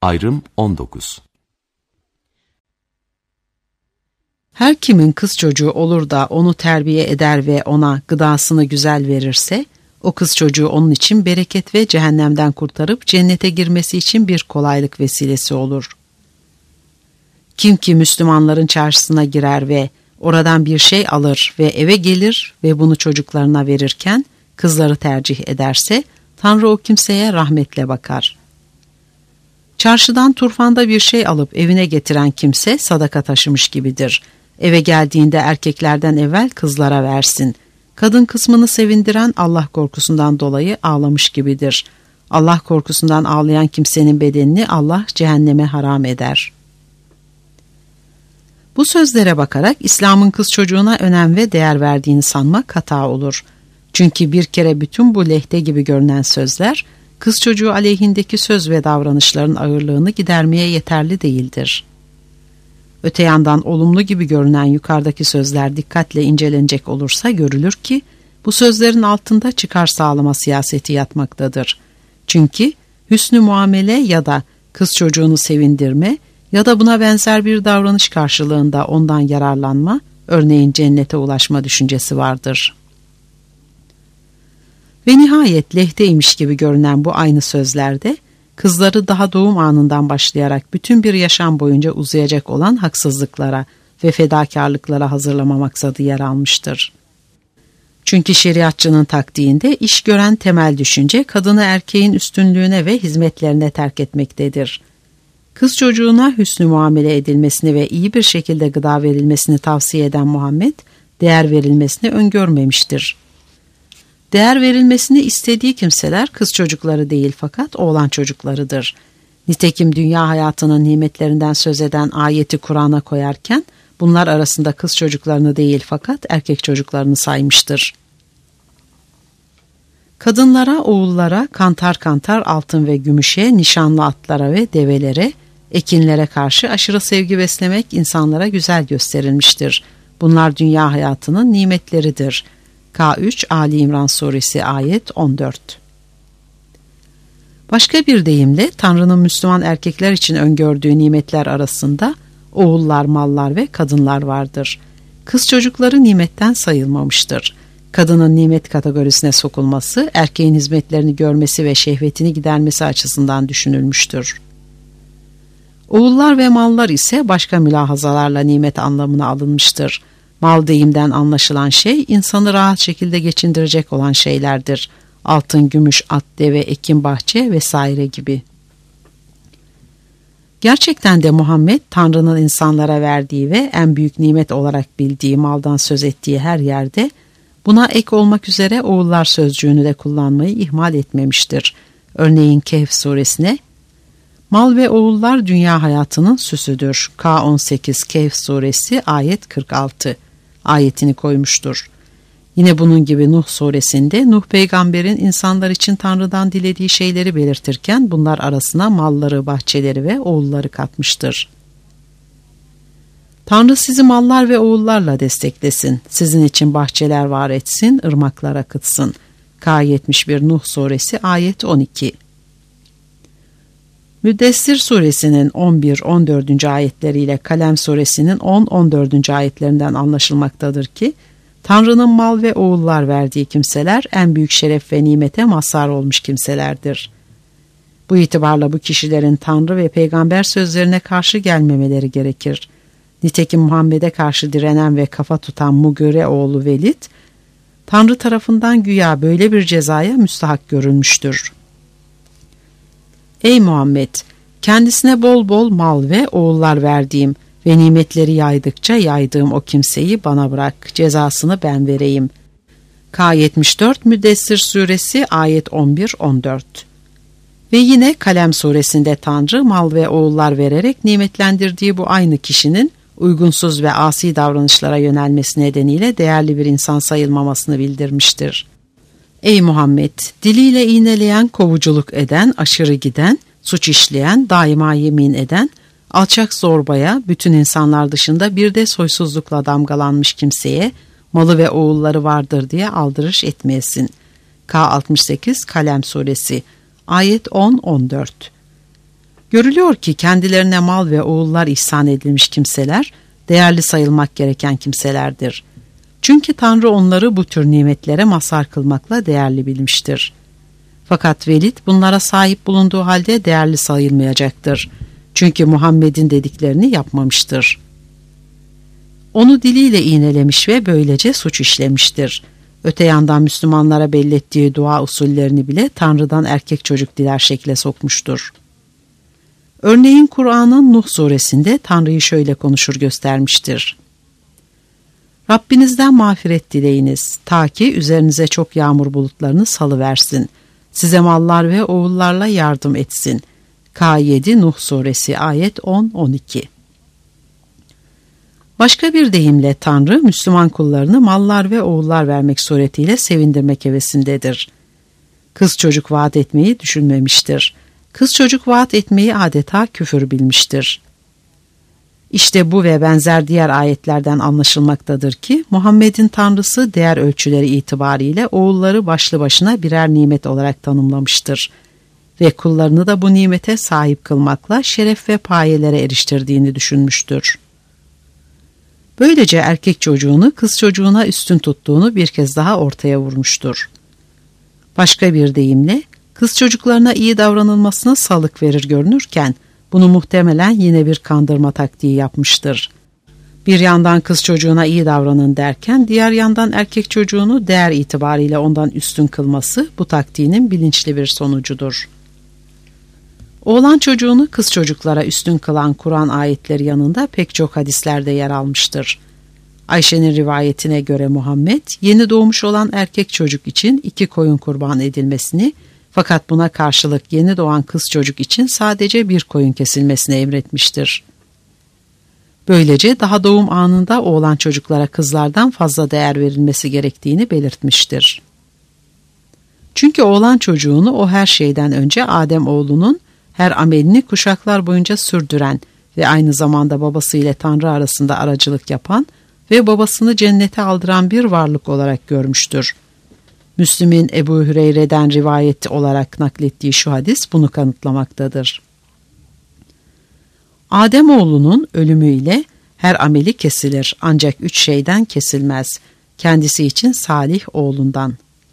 Ayrım 19. Her kimin kız çocuğu olur da onu terbiye eder ve ona gıdasını güzel verirse, o kız çocuğu onun için bereket ve cehennemden kurtarıp cennete girmesi için bir kolaylık vesilesi olur. Kim ki Müslümanların çarşısına girer ve oradan bir şey alır ve eve gelir ve bunu çocuklarına verirken kızları tercih ederse, Tanrı o kimseye rahmetle bakar. Çarşıdan turfanda bir şey alıp evine getiren kimse sadaka taşımış gibidir. Eve geldiğinde erkeklerden evvel kızlara versin. Kadın kısmını sevindiren Allah korkusundan dolayı ağlamış gibidir. Allah korkusundan ağlayan kimsenin bedenini Allah cehenneme haram eder. Bu sözlere bakarak İslam'ın kız çocuğuna önem ve değer verdiğini sanmak hata olur. Çünkü bir kere bütün bu lehte gibi görünen sözler, kız çocuğu aleyhindeki söz ve davranışların ağırlığını gidermeye yeterli değildir. Öte yandan olumlu gibi görünen yukarıdaki sözler dikkatle incelenecek olursa görülür ki, bu sözlerin altında çıkar sağlama siyaseti yatmaktadır. Çünkü hüsnü muamele ya da kız çocuğunu sevindirme ya da buna benzer bir davranış karşılığında ondan yararlanma, örneğin cennete ulaşma düşüncesi vardır. Ve nihayet lehteymiş gibi görünen bu aynı sözlerde, kızları daha doğum anından başlayarak bütün bir yaşam boyunca uzayacak olan haksızlıklara ve fedakarlıklara hazırlama maksadı yer almıştır. Çünkü şeriatçının taktiğinde iş gören temel düşünce kadını erkeğin üstünlüğüne ve hizmetlerine terk etmektedir. Kız çocuğuna hüsnü muamele edilmesini ve iyi bir şekilde gıda verilmesini tavsiye eden Muhammed, değer verilmesini öngörmemiştir. Değer verilmesini istediği kimseler kız çocukları değil fakat oğlan çocuklarıdır. Nitekim dünya hayatının nimetlerinden söz eden ayeti Kur'an'a koyarken bunlar arasında kız çocuklarını değil fakat erkek çocuklarını saymıştır. Kadınlara, oğullara, kantar kantar altın ve gümüşe, nişanlı atlara ve develere, ekinlere karşı aşırı sevgi beslemek insanlara güzel gösterilmiştir. Bunlar dünya hayatının nimetleridir. K3 Ali İmran Suresi ayet 14. Başka bir deyimle Tanrı'nın Müslüman erkekler için öngördüğü nimetler arasında oğullar, mallar ve kadınlar vardır. Kız çocukları nimetten sayılmamıştır. Kadının nimet kategorisine sokulması, erkeğin hizmetlerini görmesi ve şehvetini gidermesi açısından düşünülmüştür. Oğullar ve mallar ise başka mülahazalarla nimet anlamına alınmıştır. Mal deyimden anlaşılan şey, insanı rahat şekilde geçindirecek olan şeylerdir. Altın, gümüş, at, deve, ekin, bahçe vesaire gibi. Gerçekten de Muhammed, Tanrı'nın insanlara verdiği ve en büyük nimet olarak bildiği maldan söz ettiği her yerde, buna ek olmak üzere oğullar sözcüğünü de kullanmayı ihmal etmemiştir. Örneğin Kehf suresine, mal ve oğullar dünya hayatının süsüdür. K18 Kehf suresi ayet 46 ayetini koymuştur. Yine bunun gibi Nuh suresinde Nuh peygamberin insanlar için Tanrı'dan dilediği şeyleri belirtirken bunlar arasına malları, bahçeleri ve oğulları katmıştır. Tanrı sizi mallar ve oğullarla desteklesin, sizin için bahçeler var etsin, ırmaklar akıtsın. K71 Nuh suresi ayet 12. Müddessir suresinin 11-14. ayetleriyle Kalem suresinin 10-14. ayetlerinden anlaşılmaktadır ki, Tanrı'nın mal ve oğullar verdiği kimseler en büyük şeref ve nimete mazhar olmuş kimselerdir. Bu itibarla bu kişilerin Tanrı ve peygamber sözlerine karşı gelmemeleri gerekir. Nitekim Muhammed'e karşı direnen ve kafa tutan Mugire oğlu Velid, Tanrı tarafından güya böyle bir cezaya müstahak görülmüştür. Ey Muhammed! Kendisine bol bol mal ve oğullar verdiğim ve nimetleri yaydıkça yaydığım o kimseyi bana bırak, cezasını ben vereyim. K74 Müddessir suresi ayet 11-14. Ve yine Kalem suresinde Tanrı mal ve oğullar vererek nimetlendirdiği bu aynı kişinin uygunsuz ve asi davranışlara yönelmesi nedeniyle değerli bir insan sayılmamasını bildirmiştir. Ey Muhammed! Diliyle iğneleyen, kovuculuk eden, aşırı giden, suç işleyen, daima yemin eden, alçak zorbaya, bütün insanlar dışında bir de soysuzlukla damgalanmış kimseye malı ve oğulları vardır diye aldırış etmeyesin. K68 Kalem suresi ayet 10-14. Görülüyor ki kendilerine mal ve oğullar ihsan edilmiş kimseler, değerli sayılmak gereken kimselerdir. Çünkü Tanrı onları bu tür nimetlere mazhar kılmakla değerli bilmiştir. Fakat Velid bunlara sahip bulunduğu halde değerli sayılmayacaktır. Çünkü Muhammed'in dediklerini yapmamıştır. Onu diliyle iğnelemiş ve böylece suç işlemiştir. Öte yandan Müslümanlara bellettiği dua usullerini bile Tanrı'dan erkek çocuk diler şekle sokmuştur. Örneğin Kur'an'ın Nuh suresinde Tanrı'yı şöyle konuşur göstermiştir. Rabbinizden mağfiret dileyiniz ta ki üzerinize çok yağmur bulutlarını salıversin. Size mallar ve oğullarla yardım etsin. K7 Nuh suresi ayet 10-12. Başka bir deyimle Tanrı Müslüman kullarını mallar ve oğullar vermek suretiyle sevindirmek hevesindedir. Kız çocuk vaat etmeyi düşünmemiştir. Kız çocuk vaat etmeyi adeta küfür bilmiştir. İşte bu ve benzer diğer ayetlerden anlaşılmaktadır ki Muhammed'in Tanrısı değer ölçüleri itibariyle oğulları başlı başına birer nimet olarak tanımlamıştır ve kullarını da bu nimete sahip kılmakla şeref ve payelere eriştirdiğini düşünmüştür. Böylece erkek çocuğunu kız çocuğuna üstün tuttuğunu bir kez daha ortaya vurmuştur. Başka bir deyimle kız çocuklarına iyi davranılmasına salık verir görünürken bunu muhtemelen yine bir kandırma taktiği yapmıştır. Bir yandan kız çocuğuna iyi davranın derken diğer yandan erkek çocuğunu değer itibariyle ondan üstün kılması bu taktiğinin bilinçli bir sonucudur. Oğlan çocuğunu kız çocuklara üstün kılan Kur'an ayetleri yanında pek çok hadislerde yer almıştır. Ayşe'nin rivayetine göre Muhammed yeni doğmuş olan erkek çocuk için 2 koyun kurban edilmesini, fakat buna karşılık yeni doğan kız çocuk için sadece 1 koyun kesilmesini emretmiştir. Böylece daha doğum anında oğlan çocuklara kızlardan fazla değer verilmesi gerektiğini belirtmiştir. Çünkü oğlan çocuğunu o her şeyden önce Adem oğlunun her amelini kuşaklar boyunca sürdüren ve aynı zamanda babası ile Tanrı arasında aracılık yapan ve babasını cennete aldıran bir varlık olarak görmüştür. Müslim'in Ebu Hüreyre'den rivayet olarak naklettiği şu hadis bunu kanıtlamaktadır. Ademoğlunun ölümüyle her ameli kesilir ancak 3 şeyden kesilmez. Kendisi için salih oğlundan.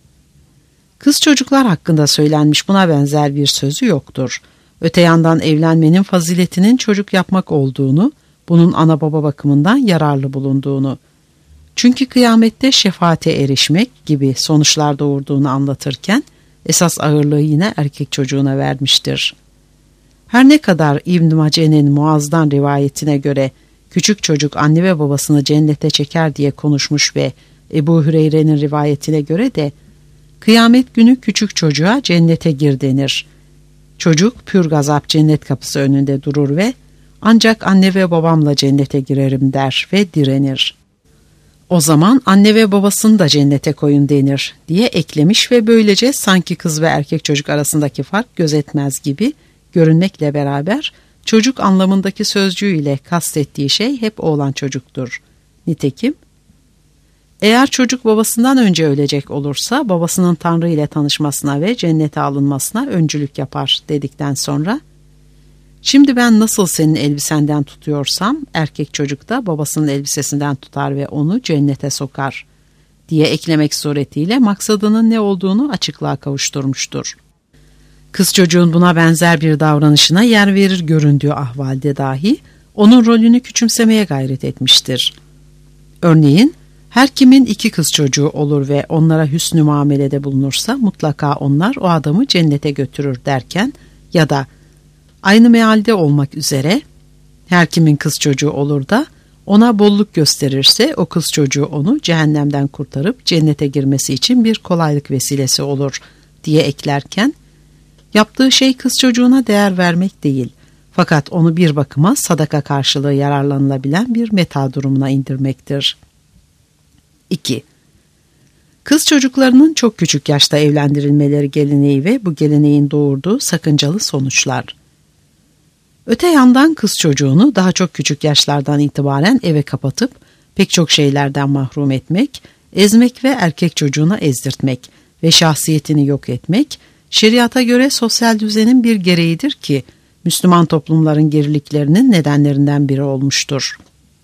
Kız çocuklar hakkında söylenmiş buna benzer bir sözü yoktur. Öte yandan evlenmenin faziletinin çocuk yapmak olduğunu, bunun ana baba bakımından yararlı bulunduğunu, çünkü kıyamette şefaate erişmek gibi sonuçlar doğurduğunu anlatırken esas ağırlığı yine erkek çocuğuna vermiştir. Her ne kadar İbn Mace'nin Muaz'dan rivayetine göre küçük çocuk anne ve babasını cennete çeker diye konuşmuş ve Ebu Hüreyre'nin rivayetine göre de kıyamet günü küçük çocuğa cennete gir denir. Çocuk pür gazap cennet kapısı önünde durur ve ancak anne ve babamla cennete girerim der ve direnir. O zaman anne ve babasını da cennete koyun denir diye eklemiş ve böylece sanki kız ve erkek çocuk arasındaki fark gözetmez gibi görünmekle beraber çocuk anlamındaki sözcüğüyle kastettiği şey hep oğlan çocuktur. Nitekim eğer çocuk babasından önce ölecek olursa babasının Tanrı ile tanışmasına ve cennete alınmasına öncülük yapar dedikten sonra şimdi ben nasıl senin elbisenden tutuyorsam erkek çocuk da babasının elbisesinden tutar ve onu cennete sokar diye eklemek suretiyle maksadının ne olduğunu açıklığa kavuşturmuştur. Kız çocuğun buna benzer bir davranışına yer verir göründüğü ahvalde dahi onun rolünü küçümsemeye gayret etmiştir. Örneğin her kimin 2 kız çocuğu olur ve onlara hüsnü muamelede bulunursa mutlaka onlar o adamı cennete götürür derken ya da aynı mealde olmak üzere her kimin kız çocuğu olur da ona bolluk gösterirse o kız çocuğu onu cehennemden kurtarıp cennete girmesi için bir kolaylık vesilesi olur diye eklerken yaptığı şey kız çocuğuna değer vermek değil, fakat onu bir bakıma sadaka karşılığı yararlanılabilen bir meta durumuna indirmektir. 2. Kız çocuklarının çok küçük yaşta evlendirilmeleri geleneği ve bu geleneğin doğurduğu sakıncalı sonuçlar. Öte yandan kız çocuğunu daha çok küçük yaşlardan itibaren eve kapatıp pek çok şeylerden mahrum etmek, ezmek ve erkek çocuğuna ezdirtmek ve şahsiyetini yok etmek, şeriata göre sosyal düzenin bir gereğidir ki Müslüman toplumların geriliklerinin nedenlerinden biri olmuştur.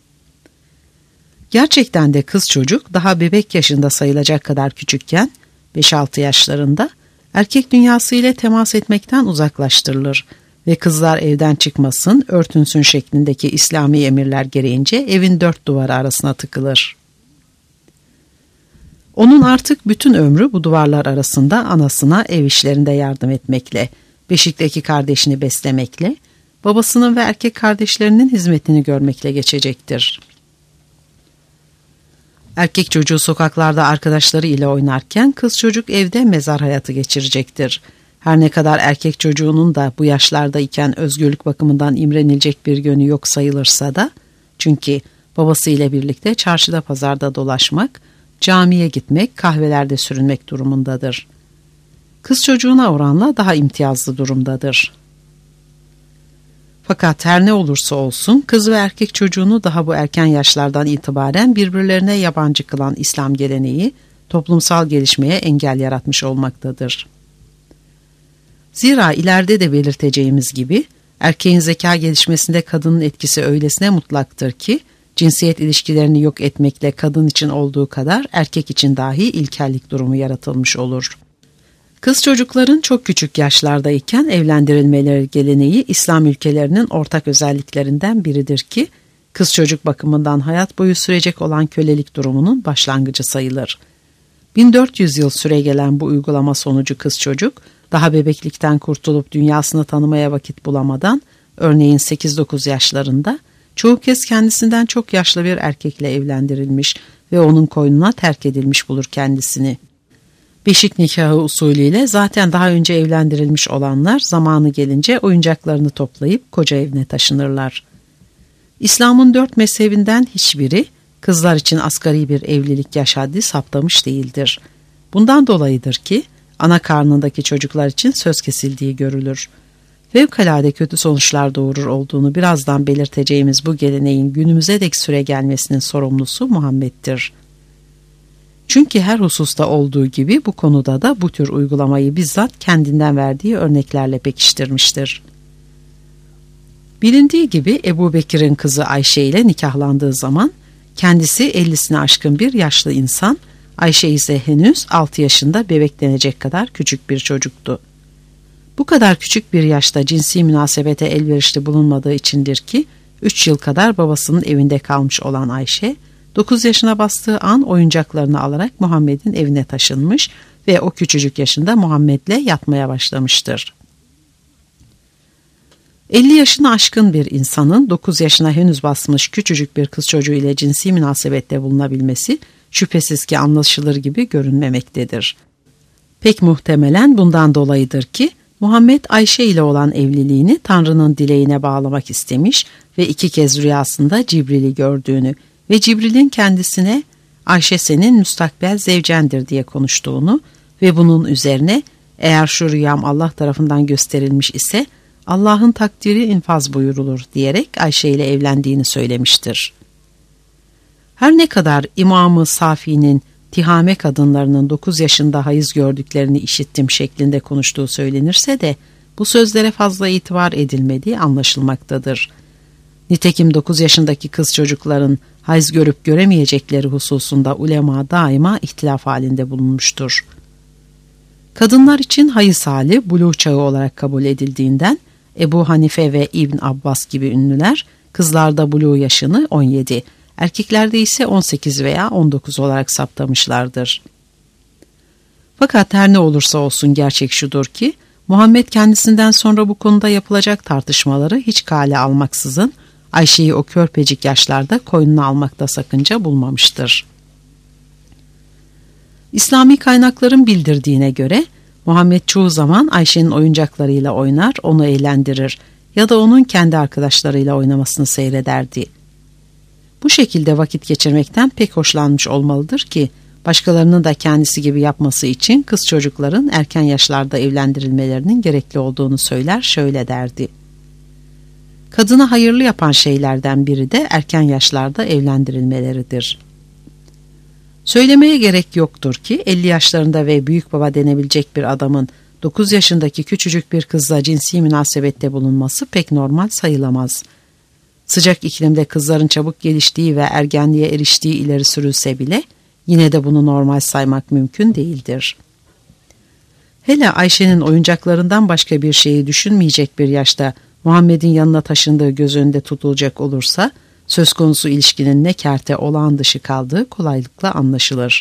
Gerçekten de kız çocuk daha bebek yaşında sayılacak kadar küçükken 5-6 yaşlarında erkek dünyası ile temas etmekten uzaklaştırılır ve kızlar evden çıkmasın, örtünsün şeklindeki İslami emirler gereğince evin 4 duvarı arasına tıkılır. Onun artık bütün ömrü bu duvarlar arasında anasına ev işlerinde yardım etmekle, beşikteki kardeşini beslemekle, babasının ve erkek kardeşlerinin hizmetini görmekle geçecektir. Erkek çocuğu sokaklarda arkadaşları ile oynarken kız çocuk evde mezar hayatı geçirecektir. Her ne kadar erkek çocuğunun da bu yaşlardayken özgürlük bakımından imrenilecek bir yönü yok sayılırsa da, çünkü babası ile birlikte çarşıda pazarda dolaşmak, camiye gitmek, kahvelerde sürünmek durumundadır. Kız çocuğuna oranla daha imtiyazlı durumdadır. Fakat her ne olursa olsun kız ve erkek çocuğunu daha bu erken yaşlardan itibaren birbirlerine yabancı kılan İslam geleneği toplumsal gelişmeye engel yaratmış olmaktadır. Zira ileride de belirteceğimiz gibi erkeğin zeka gelişmesinde kadının etkisi öylesine mutlaktır ki cinsiyet ilişkilerini yok etmekle kadın için olduğu kadar erkek için dahi ilkellik durumu yaratılmış olur. Kız çocukların çok küçük yaşlardayken evlendirilmeleri geleneği İslam ülkelerinin ortak özelliklerinden biridir ki kız çocuk bakımından hayat boyu sürecek olan kölelik durumunun başlangıcı sayılır. 1400 yıl süregelen bu uygulama sonucu kız çocuk daha bebeklikten kurtulup dünyasını tanımaya vakit bulamadan örneğin 8-9 yaşlarında çoğu kez kendisinden çok yaşlı bir erkekle evlendirilmiş ve onun koynuna terk edilmiş bulur kendisini. Beşik nikahı usulüyle zaten daha önce evlendirilmiş olanlar zamanı gelince oyuncaklarını toplayıp koca evine taşınırlar. İslam'ın 4 mezhebinden hiçbiri kızlar için asgari bir evlilik yaş haddi saptamış değildir. Bundan dolayıdır ki ana karnındaki çocuklar için söz kesildiği görülür. Fevkalade kötü sonuçlar doğurur olduğunu birazdan belirteceğimiz bu geleneğin günümüze dek süre gelmesinin sorumlusu Muhammed'dir. Çünkü her hususta olduğu gibi bu konuda da bu tür uygulamayı bizzat kendinden verdiği örneklerle pekiştirmiştir. Bilindiği gibi Ebu Bekir'in kızı Ayşe ile nikahlandığı zaman kendisi 50'sini aşkın bir yaşlı insan, Ayşe ise henüz 6 yaşında bebek denecek kadar küçük bir çocuktu. Bu kadar küçük bir yaşta cinsi münasebete elverişli bulunmadığı içindir ki 3 yıl kadar babasının evinde kalmış olan Ayşe, 9 yaşına bastığı an oyuncaklarını alarak Muhammed'in evine taşınmış ve o küçücük yaşında Muhammed'le yatmaya başlamıştır. 50 yaşını aşkın bir insanın 9 yaşına henüz basmış küçücük bir kız çocuğu ile cinsi münasebette bulunabilmesi şüphesiz ki anlaşılır gibi görünmemektedir. Pek muhtemelen bundan dolayıdır ki Muhammed Ayşe ile olan evliliğini Tanrı'nın dileğine bağlamak istemiş ve 2 kez rüyasında Cibril'i gördüğünü ve Cibril'in kendisine Ayşe senin müstakbel zevcendir diye konuştuğunu ve bunun üzerine eğer şu rüyam Allah tarafından gösterilmiş ise Allah'ın takdiri infaz buyurulur diyerek Ayşe ile evlendiğini söylemiştir. Her ne kadar İmam-ı Safi'nin Tihame kadınlarının 9 yaşında hayız gördüklerini işittim şeklinde konuştuğu söylenirse de bu sözlere fazla itibar edilmediği anlaşılmaktadır. Nitekim 9 yaşındaki kız çocukların hayız görüp göremeyecekleri hususunda ulema daima ihtilaf halinde bulunmuştur. Kadınlar için hayız hali buluğ çağı olarak kabul edildiğinden Ebu Hanife ve İbn Abbas gibi ünlüler kızlarda buluğ yaşını 17, erkeklerde ise 18 veya 19 olarak saptamışlardır. Fakat her ne olursa olsun gerçek şudur ki Muhammed kendisinden sonra bu konuda yapılacak tartışmaları hiç kale almaksızın Ayşe'yi o körpecik yaşlarda koynuna almakta sakınca bulmamıştır. İslami kaynakların bildirdiğine göre Muhammed çoğu zaman Ayşe'nin oyuncaklarıyla oynar, onu eğlendirir ya da onun kendi arkadaşlarıyla oynamasını seyrederdi. Bu şekilde vakit geçirmekten pek hoşlanmış olmalıdır ki başkalarının da kendisi gibi yapması için kız çocukların erken yaşlarda evlendirilmelerinin gerekli olduğunu söyler, şöyle derdi. Kadına hayırlı yapan şeylerden biri de erken yaşlarda evlendirilmeleridir. Söylemeye gerek yoktur ki 50 yaşlarında ve büyük baba denebilecek bir adamın 9 yaşındaki küçücük bir kızla cinsi münasebette bulunması pek normal sayılamaz. Sıcak iklimde kızların çabuk geliştiği ve ergenliğe eriştiği ileri sürülse bile yine de bunu normal saymak mümkün değildir. Hele Ayşe'nin oyuncaklarından başka bir şeyi düşünmeyecek bir yaşta Muhammed'in yanına taşındığı göz önünde tutulacak olursa söz konusu ilişkinin ne kerte olağan dışı kaldığı kolaylıkla anlaşılır.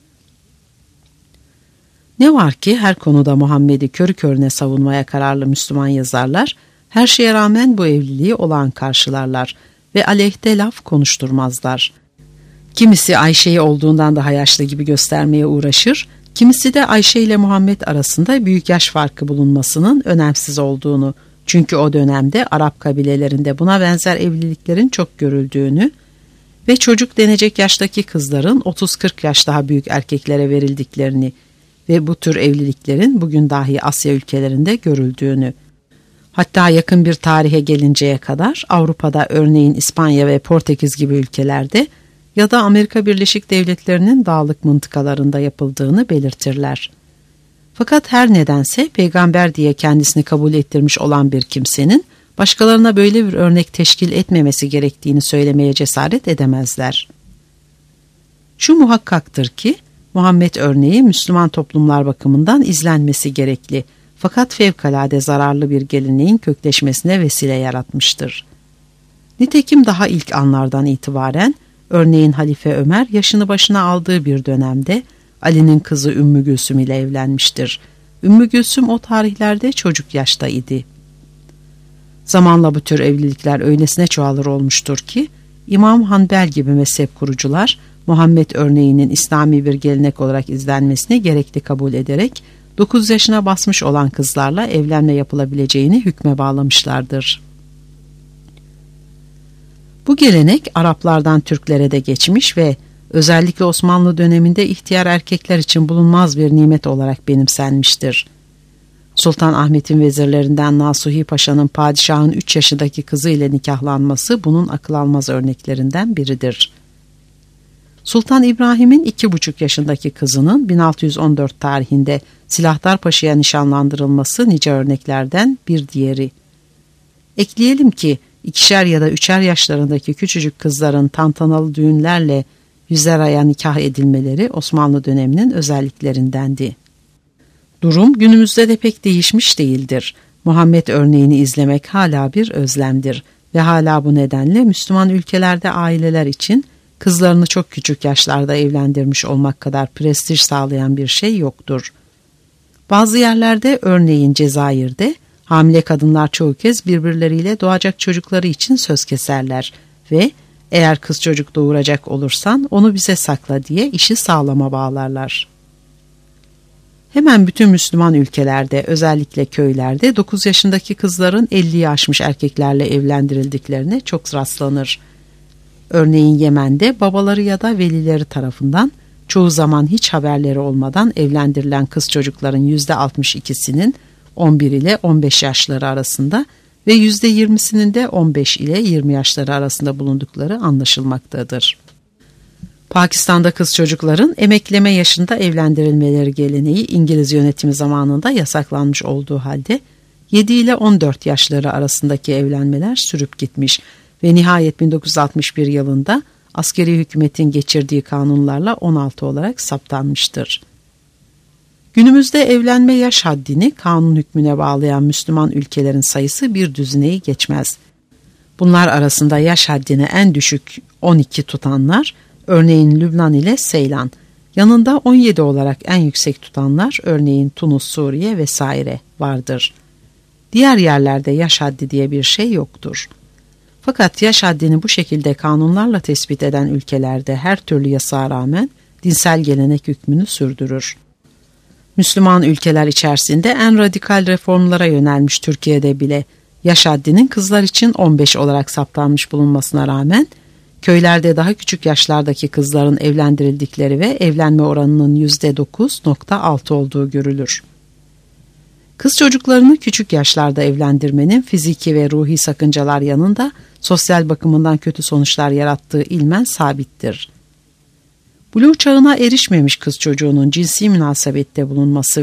Ne var ki her konuda Muhammed'i körü körüne savunmaya kararlı Müslüman yazarlar her şeye rağmen bu evliliği olağan karşılarlar ve aleyhte laf konuşturmazlar. Kimisi Ayşe'yi olduğundan daha yaşlı gibi göstermeye uğraşır, kimisi de Ayşe ile Muhammed arasında büyük yaş farkı bulunmasının önemsiz olduğunu, çünkü o dönemde Arap kabilelerinde buna benzer evliliklerin çok görüldüğünü ve çocuk denecek yaştaki kızların 30-40 yaş daha büyük erkeklere verildiklerini ve bu tür evliliklerin bugün dahi Asya ülkelerinde görüldüğünü, hatta yakın bir tarihe gelinceye kadar Avrupa'da örneğin İspanya ve Portekiz gibi ülkelerde ya da Amerika Birleşik Devletleri'nin dağlık mıntıkalarında yapıldığını belirtirler. Fakat her nedense peygamber diye kendisini kabul ettirmiş olan bir kimsenin başkalarına böyle bir örnek teşkil etmemesi gerektiğini söylemeye cesaret edemezler. Şu muhakkaktır ki Muhammed örneği Müslüman toplumlar bakımından izlenmesi gerekli, fakat fevkalade zararlı bir geleneğin kökleşmesine vesile yaratmıştır. Nitekim daha ilk anlardan itibaren örneğin Halife Ömer yaşını başına aldığı bir dönemde Ali'nin kızı Ümmü Gülsüm ile evlenmiştir. Ümmü Gülsüm o tarihlerde çocuk yaşta idi. Zamanla bu tür evlilikler öylesine çoğalır olmuştur ki İmam Hanbel gibi mezhep kurucular Muhammed örneğinin İslami bir gelenek olarak izlenmesini gerekli kabul ederek 9 yaşına basmış olan kızlarla evlenme yapılabileceğini hükme bağlamışlardır. Bu gelenek Araplardan Türklere de geçmiş ve özellikle Osmanlı döneminde ihtiyar erkekler için bulunmaz bir nimet olarak benimsenmiştir. Sultan Ahmet'in vezirlerinden Nasuhi Paşa'nın padişahın 3 yaşındaki kızı ile nikahlanması bunun akıl almaz örneklerinden biridir. Sultan İbrahim'in 2,5 yaşındaki kızının 1614 tarihinde Silahdar Paşa'ya nişanlandırılması nice örneklerden bir diğeri. Ekleyelim ki 2'şer ya da 3'er yaşlarındaki küçücük kızların tantanalı düğünlerle 100'er aya nikah edilmeleri Osmanlı döneminin özelliklerindendi. Durum günümüzde de pek değişmiş değildir. Muhammed örneğini izlemek hala bir özlemdir ve hala bu nedenle Müslüman ülkelerde aileler için kızlarını çok küçük yaşlarda evlendirmiş olmak kadar prestij sağlayan bir şey yoktur. Bazı yerlerde örneğin Cezayir'de hamile kadınlar çoğu kez birbirleriyle doğacak çocukları için söz keserler ve eğer kız çocuk doğuracak olursan onu bize sakla diye işi sağlama bağlarlar. Hemen bütün Müslüman ülkelerde özellikle köylerde 9 yaşındaki kızların 50'yi aşmış erkeklerle evlendirildiklerine çok rastlanır. Örneğin Yemen'de babaları ya da velileri tarafından çoğu zaman hiç haberleri olmadan evlendirilen kız çocukların %62'sinin 11 ile 15 yaşları arasında ve %20'sinin de 15 ile 20 yaşları arasında bulundukları anlaşılmaktadır. Pakistan'da kız çocukların emekleme yaşında evlendirilmeleri geleneği İngiliz yönetimi zamanında yasaklanmış olduğu halde 7 ile 14 yaşları arasındaki evlenmeler sürüp gitmiş ve nihayet 1961 yılında askeri hükümetin geçirdiği kanunlarla 16 olarak saptanmıştır. Günümüzde evlenme yaş haddini kanun hükmüne bağlayan Müslüman ülkelerin sayısı bir düzineyi geçmez. Bunlar arasında yaş haddini en düşük 12 tutanlar, örneğin Lübnan ile Seylan, yanında 17 olarak en yüksek tutanlar, örneğin Tunus, Suriye vesaire vardır. Diğer yerlerde yaş haddi diye bir şey yoktur. Fakat yaş haddini bu şekilde kanunlarla tespit eden ülkelerde her türlü yasağa rağmen dinsel gelenek hükmünü sürdürür. Müslüman ülkeler içerisinde en radikal reformlara yönelmiş Türkiye'de bile yaş haddinin kızlar için 15 olarak saptanmış bulunmasına rağmen köylerde daha küçük yaşlardaki kızların evlendirildikleri ve evlenme oranının %9,6 olduğu görülür. Kız çocuklarını küçük yaşlarda evlendirmenin fiziki ve ruhi sakıncalar yanında sosyal bakımından kötü sonuçlar yarattığı ilmen sabittir. Buluğ çağına erişmemiş kız çocuğunun cinsi münasebette bulunması ve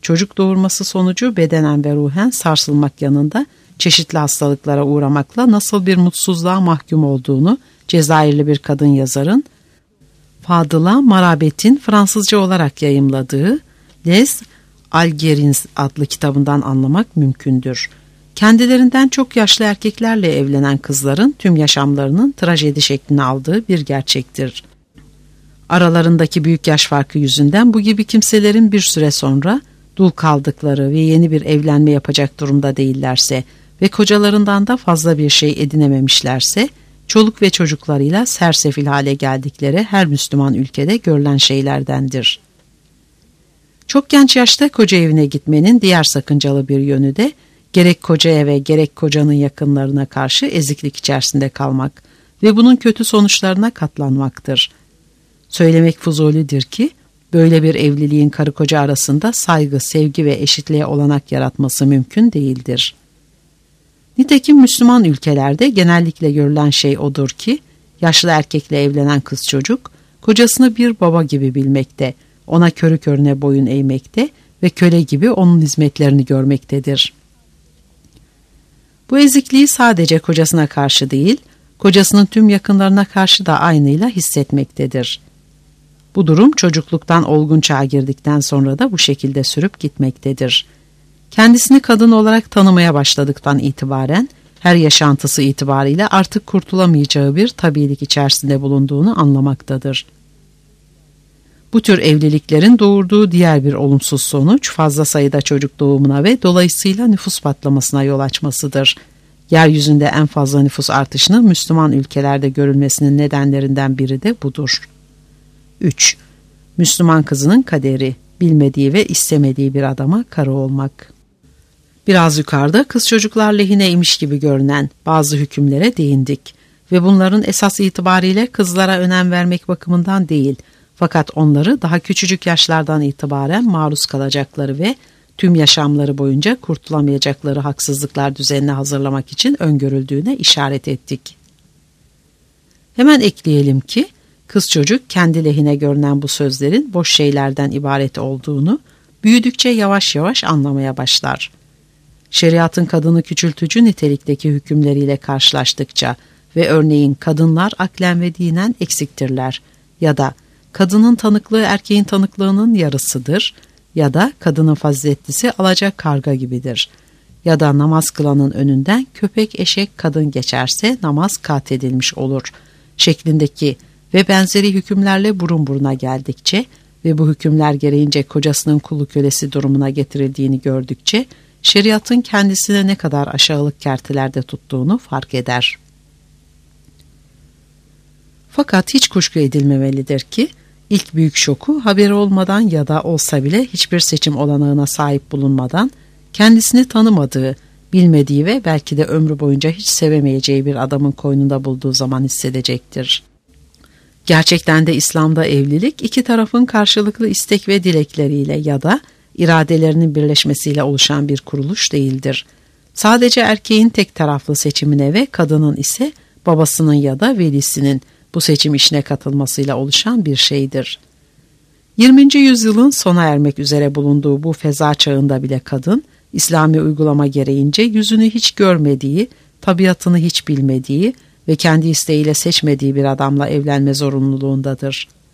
çocuk doğurması sonucu bedenen ve ruhen sarsılmak yanında çeşitli hastalıklara uğramakla nasıl bir mutsuzluğa mahkum olduğunu Cezayirli bir kadın yazarın Fadıla Marabet'in Fransızca olarak yayımladığı Les Algerines adlı kitabından anlamak mümkündür. Kendilerinden çok yaşlı erkeklerle evlenen kızların tüm yaşamlarının trajedi şeklini aldığı bir gerçektir. Aralarındaki büyük yaş farkı yüzünden bu gibi kimselerin bir süre sonra dul kaldıkları ve yeni bir evlenme yapacak durumda değillerse ve kocalarından da fazla bir şey edinememişlerse, çoluk ve çocuklarıyla sersefil hale geldikleri her Müslüman ülkede görülen şeylerdendir. Çok genç yaşta koca evine gitmenin diğer sakıncalı bir yönü de gerek kocaya ve gerek kocanın yakınlarına karşı eziklik içerisinde kalmak ve bunun kötü sonuçlarına katlanmaktır. Söylemek fuzulidir ki böyle bir evliliğin karı koca arasında saygı, sevgi ve eşitliğe olanak yaratması mümkün değildir. Nitekim Müslüman ülkelerde genellikle görülen şey odur ki yaşlı erkekle evlenen kız çocuk kocasını bir baba gibi bilmekte, ona körü körüne boyun eğmekte ve köle gibi onun hizmetlerini görmektedir. Bu ezikliği sadece kocasına karşı değil, kocasının tüm yakınlarına karşı da aynıyla hissetmektedir. Bu durum çocukluktan olgun çağa girdikten sonra da bu şekilde sürüp gitmektedir. Kendisini kadın olarak tanımaya başladıktan itibaren her yaşantısı itibariyle artık kurtulamayacağı bir tabiilik içerisinde bulunduğunu anlamaktadır. Bu tür evliliklerin doğurduğu diğer bir olumsuz sonuç fazla sayıda çocuk doğumuna ve dolayısıyla nüfus patlamasına yol açmasıdır. Yeryüzünde en fazla nüfus artışının Müslüman ülkelerde görülmesinin nedenlerinden biri de budur. 3. Müslüman kızının kaderi, bilmediği ve istemediği bir adama karı olmak. Biraz yukarıda kız çocuklar lehineymiş gibi görünen bazı hükümlere değindik ve bunların esas itibariyle kızlara önem vermek bakımından değil, fakat onları daha küçücük yaşlardan itibaren maruz kalacakları ve tüm yaşamları boyunca kurtulamayacakları haksızlıklar düzenine hazırlamak için öngörüldüğüne işaret ettik. Hemen ekleyelim ki kız çocuk kendi lehine görünen bu sözlerin boş şeylerden ibaret olduğunu büyüdükçe yavaş yavaş anlamaya başlar. Şeriatın kadını küçültücü nitelikteki hükümleriyle karşılaştıkça ve örneğin kadınlar aklen ve dinen eksiktirler ya da kadının tanıklığı erkeğin tanıklığının yarısıdır ya da kadının faziletlisi alacak karga gibidir ya da namaz kılanın önünden köpek eşek kadın geçerse namaz kat edilmiş olur şeklindeki ve benzeri hükümlerle burun buruna geldikçe ve bu hükümler gereğince kocasının kulu kölesi durumuna getirildiğini gördükçe şeriatın kendisine ne kadar aşağılık kertelerde tuttuğunu fark eder. Fakat hiç kuşku edilmemelidir ki ilk büyük şoku haberi olmadan ya da olsa bile hiçbir seçim olanağına sahip bulunmadan kendisini tanımadığı, bilmediği ve belki de ömrü boyunca hiç sevemeyeceği bir adamın koynunda bulduğu zaman hissedecektir. Gerçekten de İslam'da evlilik iki tarafın karşılıklı istek ve dilekleriyle ya da iradelerinin birleşmesiyle oluşan bir kuruluş değildir. Sadece erkeğin tek taraflı seçimine ve kadının ise babasının ya da velisinin bu seçim işine katılmasıyla oluşan bir şeydir. 20. yüzyılın sona ermek üzere bulunduğu bu feza çağında bile kadın, İslami uygulama gereğince yüzünü hiç görmediği, tabiatını hiç bilmediği ve kendi isteğiyle seçmediği bir adamla evlenme zorunluluğundadır.